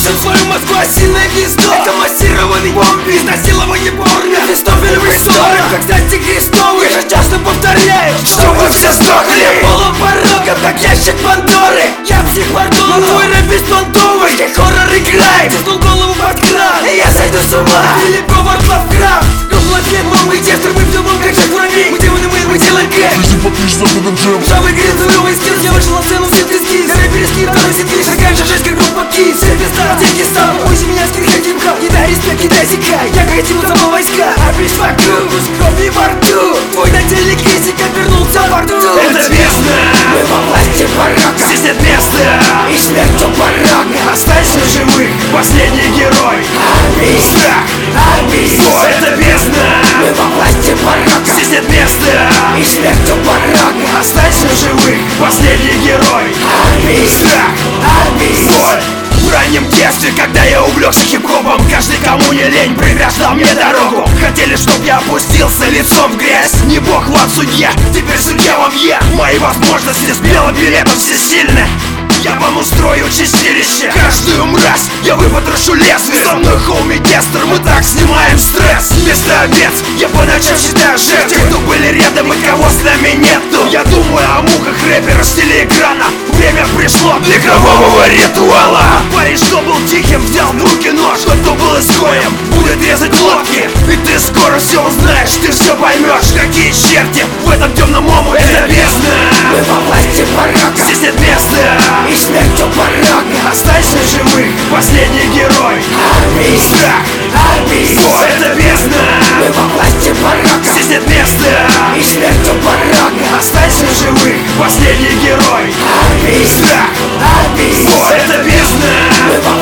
Слышим свою Москву, осиное гнездо. Это массированный бомб, изнасилование порно. Мефистофель в истории, как стати крестовый. Я же часто повторяю, что вы все сдохли. Я полупорогом, как ящик Пандоры. Я психвардон, но твой рэп беспонтовый. Как хоррор и крайм, заснул голову под кран. И я сойду с ума, или Говард Лавкрафт. Комплотмен, мамы и дефтер, мы бьем как Джек Воробей. Мы демоны, мы делаем кэш. Жизнь подпишешь за этот джем. Жавый грин, завелый скилл. Я вышел на сцену, все трески. Я рэперы скин, второй сетки. Такая же жесть, как группа Ки. Сервиста, деньги стал. Пусть меня скинхед хип-хоп. Кидай респект, кидай зикай. Я как один забыл войска. А бить факу, крови во рту. Твой нательный крестик обернулся во рту. Это бездна, мы во власти порока. здесь нет места И смерть у порога. Останься в живых, последний герой. Армии, Страх, армии. о, это бездна, Мы во власти порока. здесь нет места И смерть у порога. Останься в живых, последний герой. Армии, Страх, армии. боль. В раннем детстве, когда я увлекся хип-хопом, каждый, кому не лень, преграждал мне дорогу. Хотели, чтоб я опустился лицом в грязь. Не бог, вот судья, теперь судья вовье. Мои возможности с белым билетом все сильны. Я вам устрою чистилище. Каждую мразь я выпотрошу лезвие. Со мной Хоуми Дестер, мы так снимаем стресс. Вместо овец я по ночам считаю жертв. Те, кто были рядом и кого с нами нету. Я думаю о муках рэперов с телеэкрана. Время пришло для кровавого ритуала. Парень, что был тихим, взял в руки нож. Тот, кто был изгоем, будет резать глотки. И ты скоро все узнаешь, ты все поймешь. Какие черти в этом темном омуте. Это бездна, Мы во власти порока. здесь нет места. И смерть у порога. Останься в живых, последний герой. Армии, Страх, армии. о, это бездна, Мы во власти порока. здесь нет места. И смерть у порога. Останься в живых, последний герой. Армии, Страх, армии. о, это бездна, Мы во